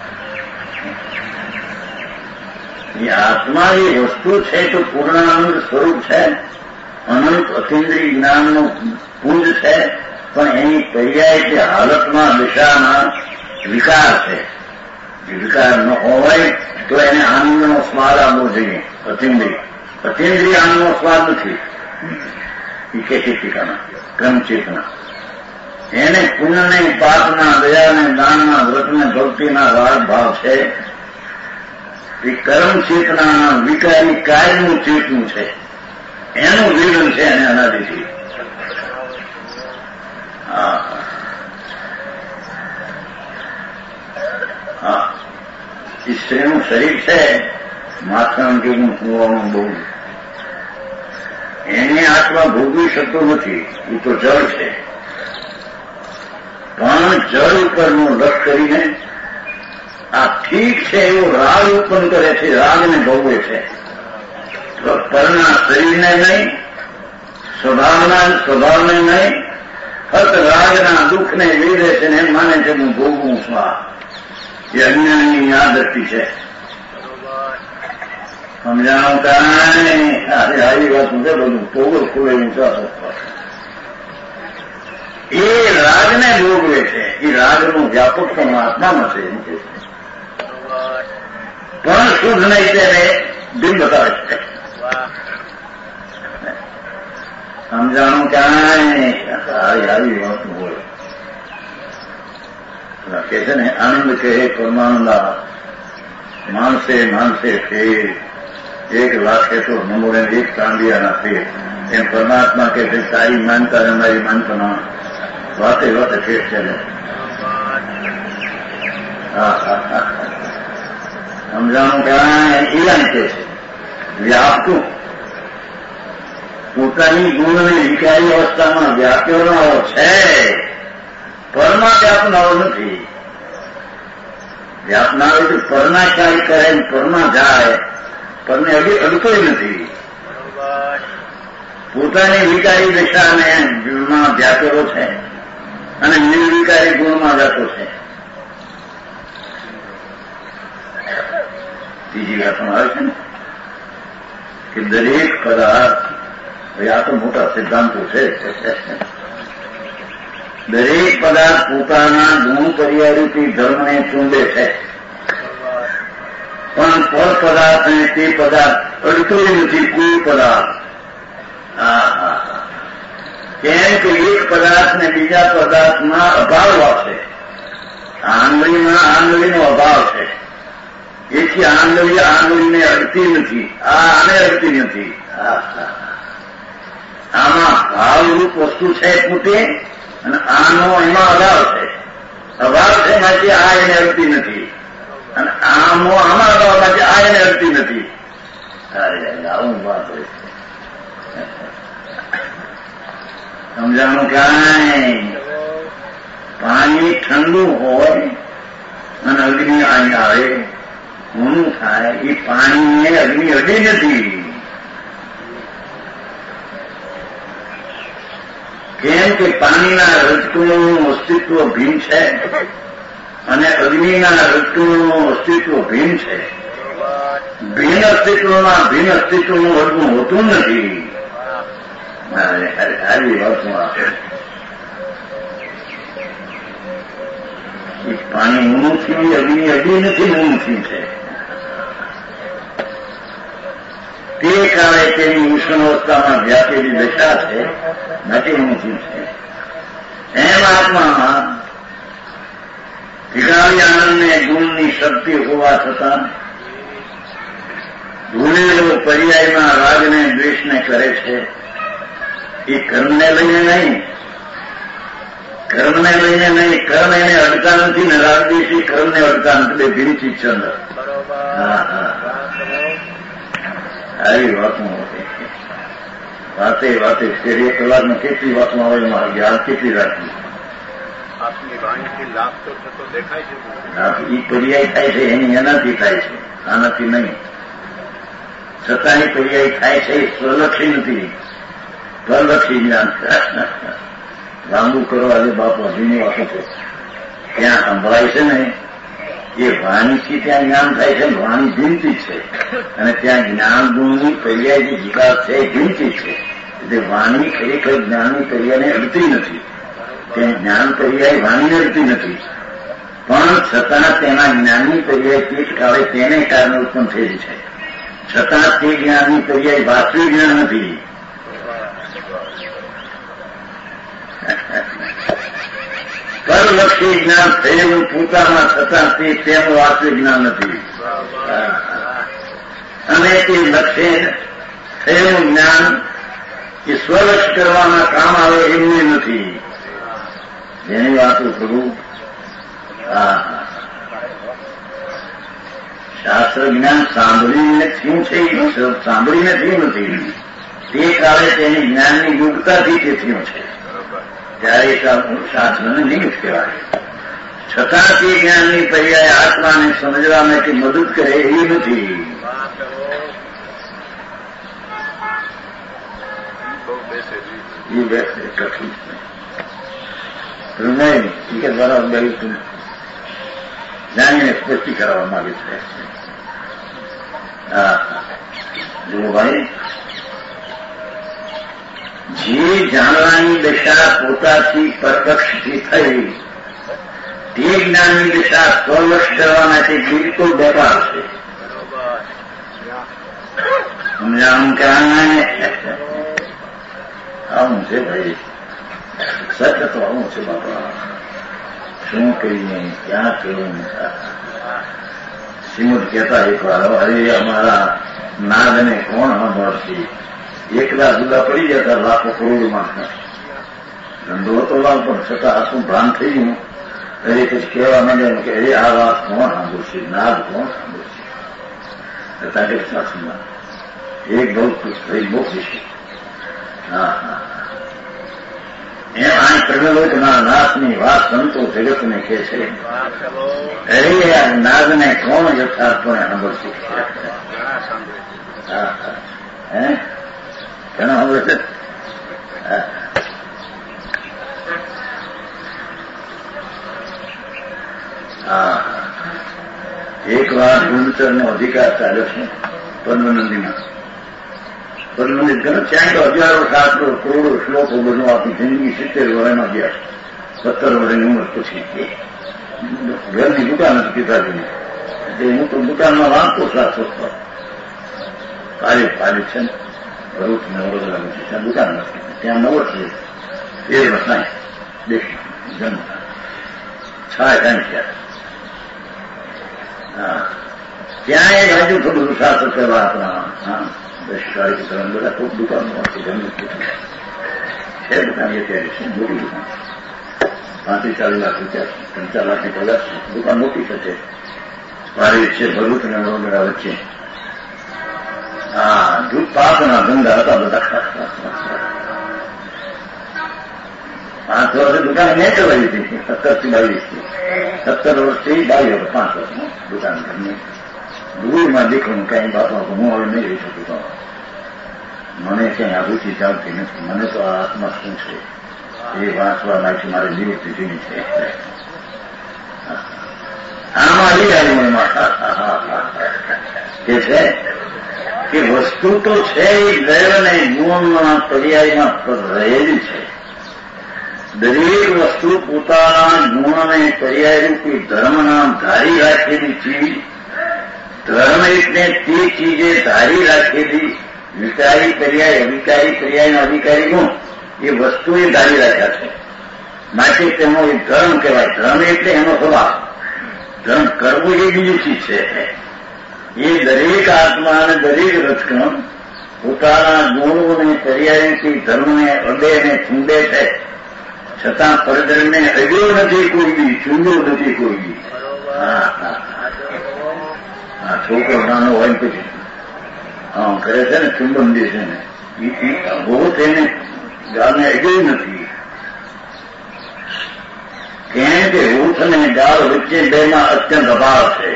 એ આત્મા એ વસ્તુ છે તો પૂર્ણાનંદ સ્વરૂપ છે, અનંત અતિન્દ્રિય જ્ઞાનનું પુંજ છે, પણ એની પર્યાય કે હાલતમાં દિશામાં વિકાર છે. વિકાર ન હોય તો એને આનંદનો સ્વાદ આવવો જોઈએ. અતિન્દ્રિય અતિન્દ્રિય આનંદનો સ્વાદ નથી. એ કે છે ટીકાના ક્રમચેતના એને પુણ્યને પાપના દયાને દાનના વ્રતને ભક્તિના રાગ ભાવ છે. એ કર્મ ચેતનાના વિકારી કાયનું ચેતનું છે. એનું જીવન છે એને અનાદિથી. હા હા એ સ્ત્રીનું શરીર છે માથાનું કેવું કુવાનું બહુ એને આત્મા ભોગવી શકતો નથી. એ તો જળ છે. પણ જળ ઉપરનું લક્ષ કરીને આ ઠીક છે એવો રાગ ઉત્પન્ન કરે છે, રાગને ભોગવે છે. પરના શરીરને નહીં, સ્વભાવના સ્વભાવને નહીં, ફક્ત રાગના દુઃખને લીધે છે ને એમ માને છે હું ભોગવું છું. આ એ અજ્ઞાનની આ દ્રષ્ટિ છે. સમજાણું કાંઈ આજે આવી વાત છે. બધું પોગળ ખુલે વિશ્વાસ એ રાગને ભોગવે છે. એ રાગનું વ્યાપક પણ આત્મામાં છે એમ કે છે. પણ શુદ્ધ નહીં તેને દિલ બતાવે છે. સમજાણું કાંઈ આવી આવી વાત બોલે કે છે ને આનંદ કહે પરમાનંદા માનસે માનસે ફેર એક લાખે તો નમોરે એક તાંડિયાના ફેર. એમ પરમાત્મા કે છે તારી માનતા અને મારી માનતા વાતે વાતે ફેર છે. સમજાણું કાંઈ ઈલાન કે છે વ્યાપતું પોતાની ગુણની વિકારી અવસ્થામાં વ્યાપ્યોનો છે. પરમાં વ્યાપનારો નથી. વ્યાપનારો તો પરના કાર્ય કરે પરમાં જાય, પરને હજી અડતોય નથી. પોતાની વિકારી દિશાને ગુણમાં વ્યાપેલો છે અને નિર્વિકારી ગુણમાં જતો છે. બીજી વાતમાં આવે છે ને કે દરેક પદાર્થ આ તો મોટા સિદ્ધાંતો છે. દરેક પદાર્થ પોતાના ગુણ પર્યાયથી ધર્મને ચૂંડે છે, પણ પર પદાર્થને તે પદાર્થ અડતો નથી. કોઈ પદાર્થ કેમ કે એક પદાર્થને બીજા પદાર્થમાં અભાવ આવશે. આંગળીમાં આંગળીનો અભાવ છે. એથી આંગળી આંગળીને અડતી નથી. આ આને અડતી નથી. આમાં ભાવરૂપ વસ્તુ છે પોતે અને આનો એમાં અભાવ છે. અભાવ છે માટે આ એને અડતી નથી અને આનો આમાં અભાવ માટે આ એને અડતી નથી. આવું વાત હોય છે. સમજાણું કાંઈ પાણી ઠંડુ હોય અને અગ્નિ અહીં આવે ઊંડું થાય. એ પાણીને અગ્નિ અડી નથી. કેમ કે પાણીના રજકણોનું અસ્તિત્વ ભીન છે અને અગ્નિના રજકણોનું અસ્તિત્વ ભીન છે. ભીન અસ્તિત્વમાં ભીન અસ્તિત્વનું વર્ગું હોતું નથી. આવી વાતમાં આપે પાણી ઊંડું થયું, અગ્નિ અડી નથી, ઊંડું થયું છે. તે કાળે તેની ઉષ્ણાવસ્થામાં વ્યાપેલી દશા છે, નથી ઊંચી છે. એમ આત્મામાં ઠીકાવી આનંદને ગુણની શક્તિ હોવા છતાં ભૂલેલો પર્યાયમાં રાગને દ્વેષને કરે છે. એ કર્મને લઈને નહીં કર્મને લઈને નહીં, કર્મ એને અડતા નથી ને રાગદેશી કર્મને અડતા નથી, બે ભીડી ચીજ છે અંદર. હા હા આવી વાતો વાતે વાતે ફેર એક કલાકમાં કેટલી વાતો આવે મારા જ્ઞાન કેટલી રાખવી. આપની વાણીથી લાભ તો થતો દેખાય છે. એ પર્યાય થાય છે એની એનાથી થાય છે, આનાથી નહીં. છતાં એ પર્યાય થાય છે એ સ્વલક્ષી નથી, પરલક્ષી જ્ઞાન. લાંબુ કરો આજે બાપુ હજીની વાતો છે. ત્યાં સંભળાય છે ને એ વાણીથી ત્યાં જ્ઞાન થાય છે, વાણી ભીનતી છે, અને ત્યાં જ્ઞાન ગુણની પર્યાય જે વિકાસ છે એ ભીનતી છે. એટલે વાણી ખરેખર જ્ઞાનની પર્યાયને અડતી નથી. ત્યાં જ્ઞાન પર્યાય વાણીને અડતી નથી, પણ છતાં તેના જ્ઞાનની પર્યાય તે કાળે તેને કારણે ઉત્પન્ન થયેલી છે. છતાં તે જ્ઞાનની પર્યાય વાસ્તવિક જ્ઞાન નથી. પરલક્ષી જ્ઞાન થયેલું પોતામાં છતાં તે તેનું વાસ્તવિક જ્ઞાન નથી. અને તે લક્ષ્ય થયેલું જ્ઞાન એ સ્વલક્ષ કરવાના કામ આવે એમને નથી. જેની વાતો કરું હા શાસ્ત્ર જ્ઞાન સાંભળીને થયું છે, સાંભળીને થયું નથી. તે કાળે તેની જ્ઞાનની યોગતાથી તે થયું છે, ત્યારે શાસ્ત્રને નિમિત્ત કહેવાય. છતાં તે જ્ઞાનની પર્યાય આત્માને સમજવા માટે મદદ કરે એવી નથી. એ બેસે કઠિન નહીં કે દ્વારા બેલું જાણીને સ્પષ્ટી કરવા માંગે છે. હા જુઓ ભાઈ, જે જાણવાની દશા પોતાથી પરપક્ષથી થઈ તે જ્ઞાનની દશા સ્વલક્ષ કરવા માટે બિલકુલ બેકાર છે. સમજાણું કારણે આવું છે ભાઈ, સત્ય તો આવું છે બાપા. શું કહીએ, ક્યાં કેવું. શ્રીમદ કહેતા એક વાર, અરે અમારા નાદને કોણ સાંભળશે? એકલા જુદા પડી જતા લાખો કરોડમાં ધંધો હતો લાવ, પણ છતાં આખું ભાન થઈ ગયું. અરે પછી કહેવા માંડ્યા કે અરે આ વાત કોણ સાંભળશે, નાદ કોણ સાંભળશે? તાકે સાસુમાં એક બહુ ખુશ થઈ, બહુ ખુશી. હા હા એમ આ પ્રગલોકના નાથની વાત સંતો જગતને કહે છે. અરે આ નાદને કોણ યથાર્થપણે સાંભળશે? હા હા હે ઘણા સાંભળે છે. હા એક વાર ગુંચરનો અધિકાર ચાલ્યો છે પદ્મનંદીમાં. પદ્મનંદી ઘણા ત્યાં તો હજારો શાસ્ત્રો કરોડો શ્લોકો બધું આપી જિંદગી સિત્તેર વર્ષમાં ગયા, સત્તર વર્ષની ઉંમર પછી ઘરની દુકાન હતી પિતાજીની. એટલે હું તો દુકાનમાં વાંચતો શાસ્ત્રો કાર્ય કાર્ય છે ને ભરૂચ ને વડોદરા નથી, ત્યાં દુકાન નથી, ત્યાં નવ વર્ષ તેર વર્ષ નાય દેશ જન્મ છાય કાંઈ થયા. હા ત્યાં એક હજુ થોડું શાસ્ત્ર કરવા આપણા હા દસ તારીખ ત્રણ બધા ખૂબ દુકાનો છે, જન્મ છે દુકાન એ ત્યારે છે મોટી દુકાન, પાંત્રીસ ચાલીસ લાખ રૂપિયા ત્રણ ચાર લાખની પગાર દુકાન મોટી છે. મારી છે ભરૂચ અને વડોદરા વચ્ચે. હા દૂધ પાકના ધંધા હતા બધા. પાંચ વર્ષે દુકાન મેં ચલાવી હતી, સત્તર થી બાવીસ થી સત્તર વર્ષથી બાવીસ વર્ષ પાંચ વર્ષ દુકાન ઘરની દૂરમાં દેખવું કઈ બાપા હું હવે નહીં રહી શકું. તો મને ક્યાંય આભૂતિ ચાલતી નથી. મને તો આ આત્મા શું છે એ વાંચવા માટે મારે નિવૃત્તિ જીવી છે. આમાં એ આવ્યું કે છે કે વસ્તુ તો છે એ દૈવ અને ગુણના પર્યાયમાં રહેલી છે. દરેક વસ્તુ પોતાના ગુણને પર્યાયરૂપી ધર્મના ધારી રાખેલી ચીજ, ધર્મ એટલે તે ચીજે ધારી રાખેલી વિકારી પર્યાય, અવિકારી પર્યાયના અધિકારી ગુણ એ વસ્તુએ ધારી રાખ્યા છે. માટે તેનો એક ધર્મ કહેવાય. ધર્મ એટલે એનો સ્વભાવ. ધર્મ કરવું એ બીજી ચીજ છે. એ દરેક આત્મા અને દરેક રચકણ પોતાના ગુણોને પર્યાયથી ધર્મને અડે અને ચૂંડે છે. છતાં પરદરને અડ્યો નથી કોઈ બી, ચૂંડ્યો નથી કોઈ બી. હા હા હા છોકરો નાનો હોય ને પછી હા કરે છે ને ચુંબન દે છે ને બહુ થઈને ગાળને અડ્યું નથી. કેમ કે ઊંઠ અને ગાળ વચ્ચે બેમાં અત્યંત અભાવ છે.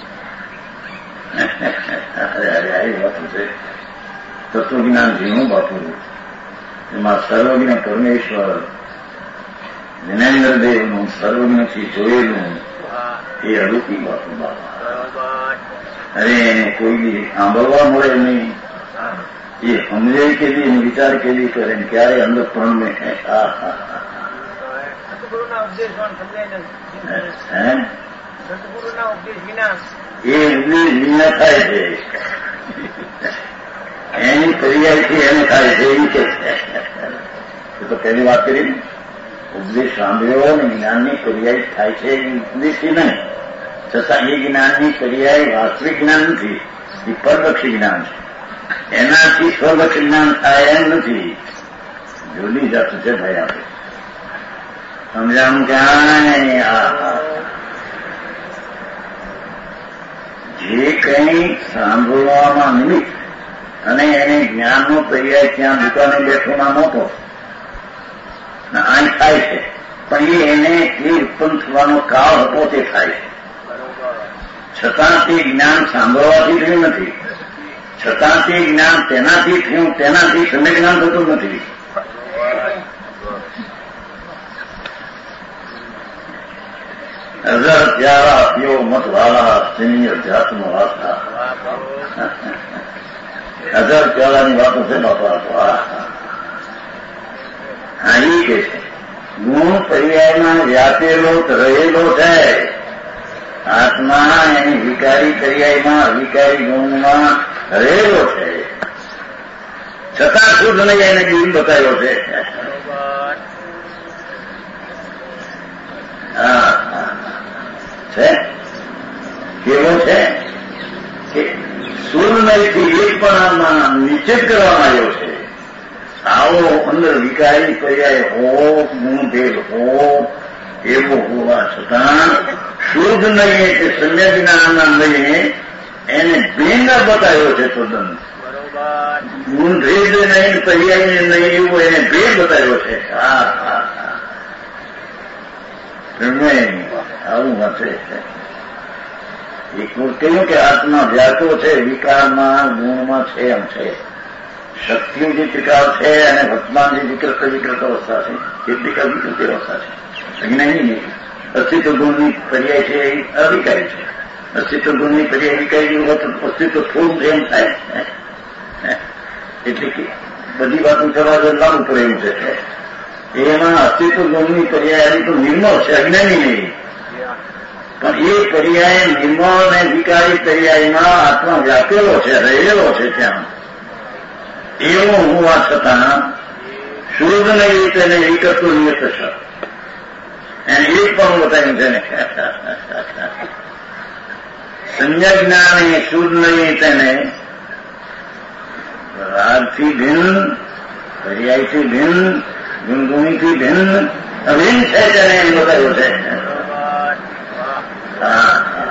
અરે અરે આવી વાત છે. તત્વજ્ઞાન ઝીણું બાપુ, એમાં સર્વજ્ઞ પરમેશ્વર જ્ઞાનેન્દ્રદેવનું સર્વજ્ઞથી જોયેલું એ અડુકી બાપુ બાપા. અરે એને કોઈ બી સાંભળવા મળે નહીં, એ સમજે કેલી અને વિચાર કેલી કરે ને ક્યારે અંદર પણ મેં હા હા એ ઉપદેશ વિના થાય છે, એની પર્યાયથી એને થાય છે એ કે છે તો પહેલી વાત કરી. ઉપદેશ સાંભળ્યો ને જ્ઞાનની પર્યાય થાય છે એ ઉપદેશથી નહીં, છતાં એ જ્ઞાનની પર્યાય વાસ્તવિક જ્ઞાન નથી, એ પરલક્ષી જ્ઞાન છે. એનાથી સ્વલક્ષી જ્ઞાન થાય એમ નથી. જુદી જાત છે ભાઈ આપણે સમજાવું ક્યાંય. આ જે કંઈ સાંભળવામાં નિમિત્ત અને એને જ્ઞાનનો પર્યાય ત્યાં દુકાને બેઠો ના નહોતો આ થાય છે, પણ એ એને એ ઉત્પન્ન થવાનો કાળ હતો તે થાય છે. છતાં તે જ્ઞાન સાંભળવાથી થયું નથી, છતાં તે જ્ઞાન તેનાથી થયું, તેનાથી સમય જ્ઞાન થતું નથી. હજાર પ્યારા પીઓ મત વાલા સિનિયર જાતનો વાસા. હજાર પ્યારાની વાતો છે બાપા. હા એ કે છે ગુણ પર્યાયમાં વ્યાપેલો રહેલો છે આત્મા, એની વિકારી પર્યાયમાં અવિકારી ગુણમાં રહેલો છે, છતાં શુદ્ધ નહીં એને જીવન બતાવ્યો છે. હા છે કેવો છે કે શુદ્ધ નહીંથી એક પણ આમાં નિશ્ચિત કરવામાં આવ્યો છે. આવો અંદર વિકારી પર્યાય હો, ગુણભેદ હો, એવો હોવા છતાં શુદ્ધ નહીં કે સમ્યક જ્ઞાનના નહીં એને ભિન્ન બતાવ્યો છે. તદ્દન ગુણભેદ નહીં, પર્યાય નહીં એવું એને ભેદ બતાવ્યો છે. હા હા આવું વાંચે છે. એક કહ્યું કે આત્મા વ્યાતો છે, વિકારમાં ગુણમાં છે એમ છે. શક્તિઓ જે ત્રિકાળ છે અને વર્તમાન જે વિકૃત વિકૃત અવસ્થા છે એ ત્રિકાળ વિકૃતિ અવસ્થા છે. અજ્ઞાની નહીં. અસ્તિત્વ ગુણની પર્યાય છે એ અવિકારી છે. અસ્તિત્વ ગુણની પર્યાય વિકારી અસ્તિત્વ થોડું એમ થાય. એટલે કે બધી વાતો કરવા જો લાગુ પડે એવું છે. એમાં અસ્તિત્વ ગુણની પર્યાય તો નિર્મળ છે, અજ્ઞાની નહીં. પણ એ પર્યાય નિર્મળ અને વિકારી પર્યાયમાં આત્મા વ્યાપેલો છે, રહેલો છે ત્યાં. એવું હોવા છતાં શુદ્ધ નહીં તેને એ કરતું નિયત છે. એને એક પણ બતાવ્યું છે ને સંજ્ઞા જ્ઞાન એ શુદ્ધ નહીં તેને રાગથી ભિન્ન, પર્યાયથી ભિન્ન, ગુણગુણીથી ભિન્ન અભિન્ન છે તેને એમ બતાવ્યું છે. હા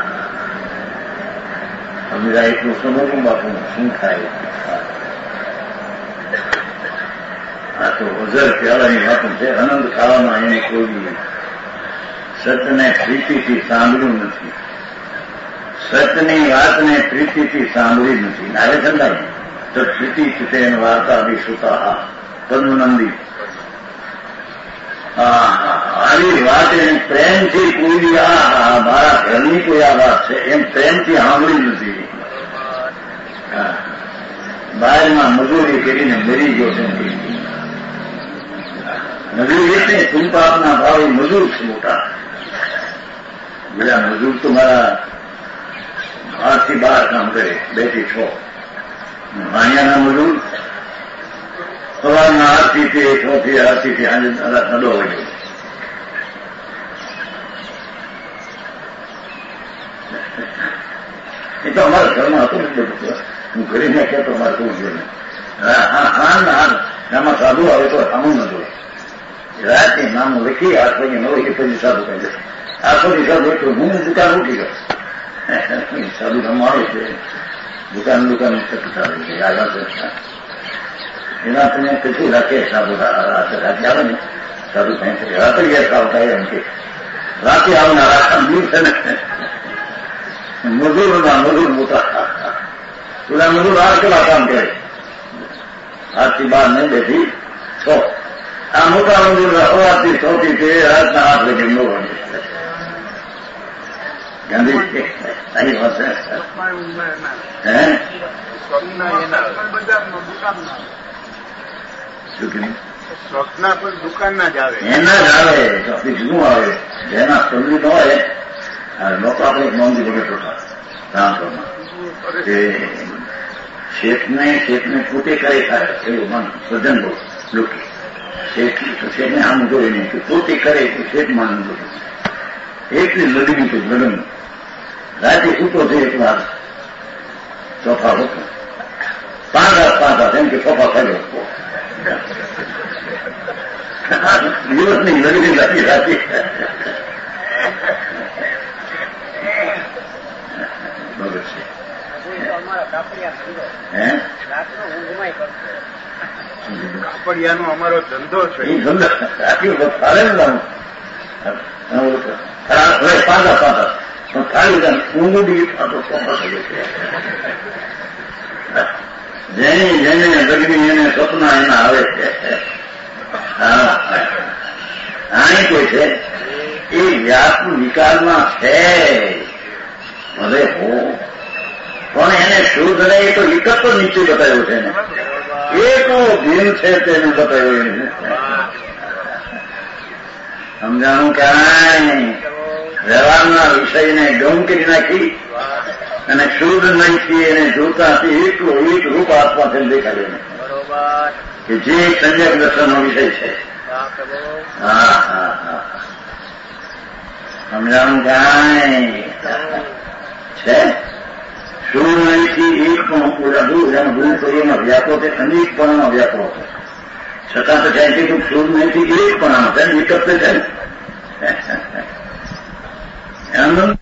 સમજાય એટલું સમજવું બાપુ શું થાય. આ તો હજાર પ્યાલાની વાતો છે. અનંત કાળમાં એને કોઈ સત્યને પ્રીતિથી સાંભળ્યું નથી, સત્યની વાતને પ્રીતિથી સાંભળી નથી. નારે ચંદાય તો પ્રીતિ ચિતેન વાર્તા વિશ્રુતા પદ્મનંદી. આવી વાત એને પ્રેમથી કોઈ આ મારા ઘરની કોઈ આ વાત છે એમ પ્રેમથી સાંભળી નથી. બહારમાં મજૂરી કરીને મરી ગયો છે. મજૂર એટલે સુનપાપના ભાવ મજૂર છે મોટા. બધા મજૂર તો મારા આઠથી બાર કામ કરે, બે થી છ. વાણિયાના મજૂર સવારના આઠથી તે છ થી આઠથી થી આજે નડો હોય. એ તો અમારા ઘરમાં હતું ને બધું. હું ઘરે ના કહેતો અમારે શું જોઈએ. હા હા હા ના આમાં સાધુ આવે તો આમું ન જોડે. રાતે નામું લખી આઠ વાગે નવ વાગે પછી સાધુ કહી દે આખો દી સાધુ એટલું હું દુકાન ઉઠી ગયો સાધુ રમાડે છે દુકાન દુકાન ચાલે છે આગળ એના તમે કેટલું રાખે સાધુ રાતે આવે ને સાધુ કઈ રાતે ગયા આવતા એમ કે રાતે આવનાર આખા દિવસે ને મજૂરના મજૂર મોટા પેલા મજૂર આઠ કલાક કામ કરે આઠથી બાર ને બેથી છ આ મોટા મજૂર સવારથી છ થી તે રાતના આઠ વાગે નવ વાગે ગાંધી સારી વાત છે હે સ્વપ્ના પર દુકાન ના જ આવે એના જ આવે ચોથી શું આવે જેના સમજી ન હોય લોકો આપણે નોંધી વગર ટોટા રામપુરમાં શેઠને શેઠને પોતે કરે થાય એવું મન સજ્જન બહુ લોકો શેઠને આમ જોઈ નહીં કે પોતે કરે તો શેઠ માન એટલી લડવી તો લડન રાતે સૂતો છે એક વાર ચોથા હતો પાંચ હાથ પાંચ હાથ એમ કે ચોથા કર્યો દિવસની લડવી રાતી રાતે બરોબર છે કાપડિયાનો અમારો ધંધો છે એ ધંધો આટલું ફાળે ને પાંચા પાંચા પણ ખાલી ઊંઘુડી તો ચોક્કસ છે જેને જેને લગ્ની એને સપના એના આવે છે હા આની કોઈ છે એ વ્યાસનું નિકાલમાં છે ભલે હો પણ એને શુદ્ધ ને એ તો એક જ નીચે બતાવ્યો છે ને એક ભીમ છે તેને બતાવ્યો એને સમજાણું ક્યાંય વ્યવહારના વિષયને ગૌણ કરી નાખી અને શુદ્ધ નહીંથી એને જોતાથી એકલો એક રૂપ આત્મા થઈને દેખાડ્યો ને કે જે સંજક દર્શનનો વિષય છે હા હા હા સમજાણું ક્યાંય છે શુદ્ધ નહીંથી એક પણ પૂરા જેનો ગુરુ કરીએમાં વ્યાપો તે અનેક પણમાં વ્યાપો છતાં તો સાયન્ટિફિક શુદ્ધ નહીંથી એક પણ આમ છે એક જ છે એમ